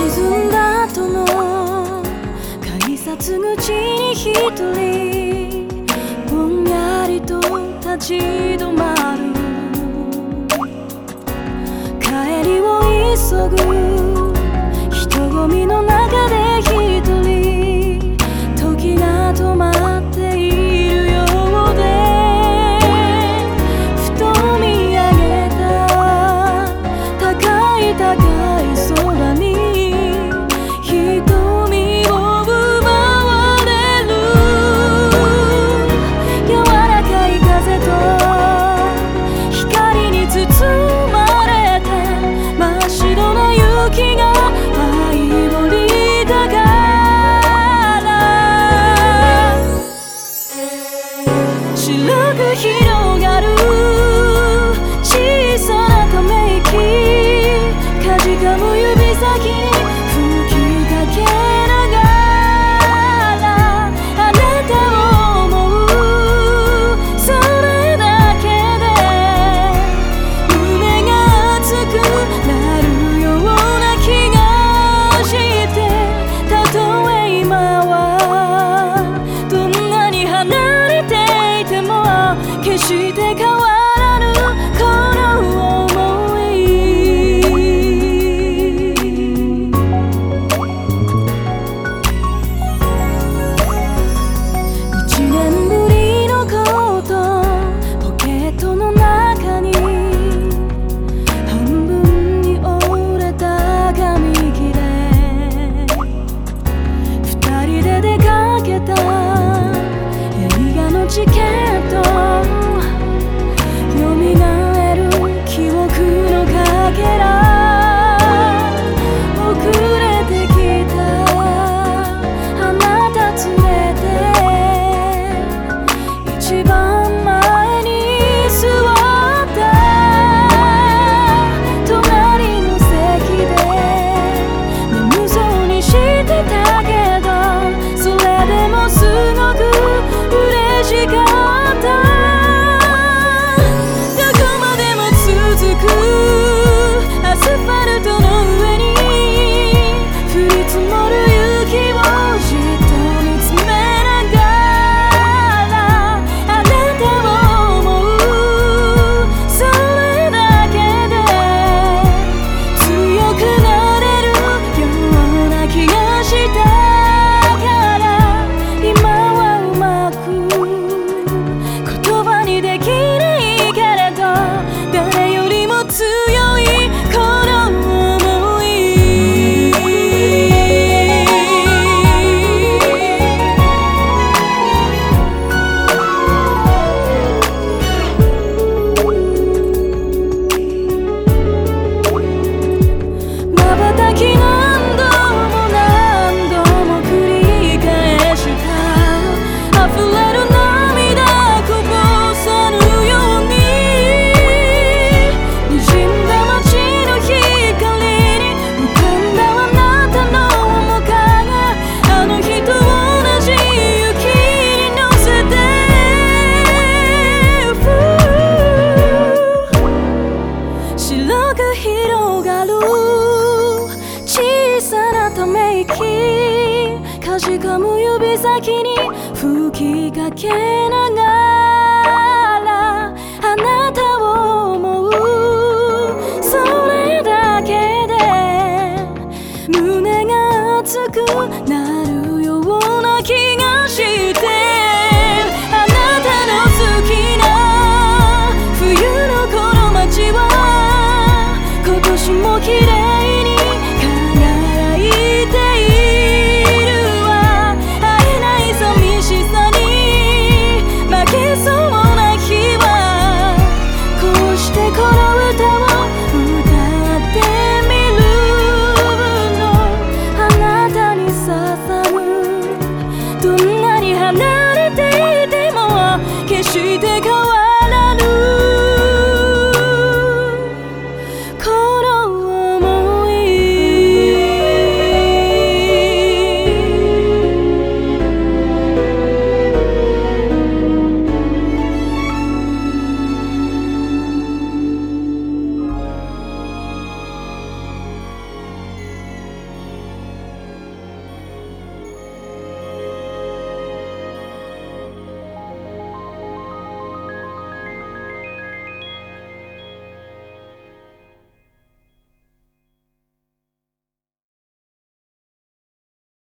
沈んだ後の改札口に一人ぼんやりと立ち止まる。帰りを急ぐ人混みの中で一人時が止まっているようで、ふと見上げた高い高い空に瞳を奪われる。柔らかい風と光に包まれて真っ白な雪が舞い降りたから、白く広がる小さなため息、かじかむ指先に吹きかけながらあなたを思う。それだけで胸が熱くなるような気がして、たとえ今はどんなに離れていても決して変わらぬこの想い。一年ぶりのコートポケットの中に半分に折れた紙切れ、二人で出かけた映画のチケット、蘇る記憶のかけら、遅れてきたあなた連れて一番前に座った隣の席で眠そうにしてたけど、それでもすごく嬉しかった。どこまでも続くアスファルトの上に降り積もる雪をじっと見つめながらあなたを思う。それだけで強くなれるような気がしたから、今はうまく言葉にできないけれど誰よりも強いこの想い。瞬き何度も何度も繰り返した溢れる涙こぼさぬように、滲んだ街の光に浮かんだあなたの面影、あの日と同じ雪に乗せて白く広がる小さなため息、かじかむ指先に吹きかけながらあなたを思う。それだけで胸が熱くなるような気が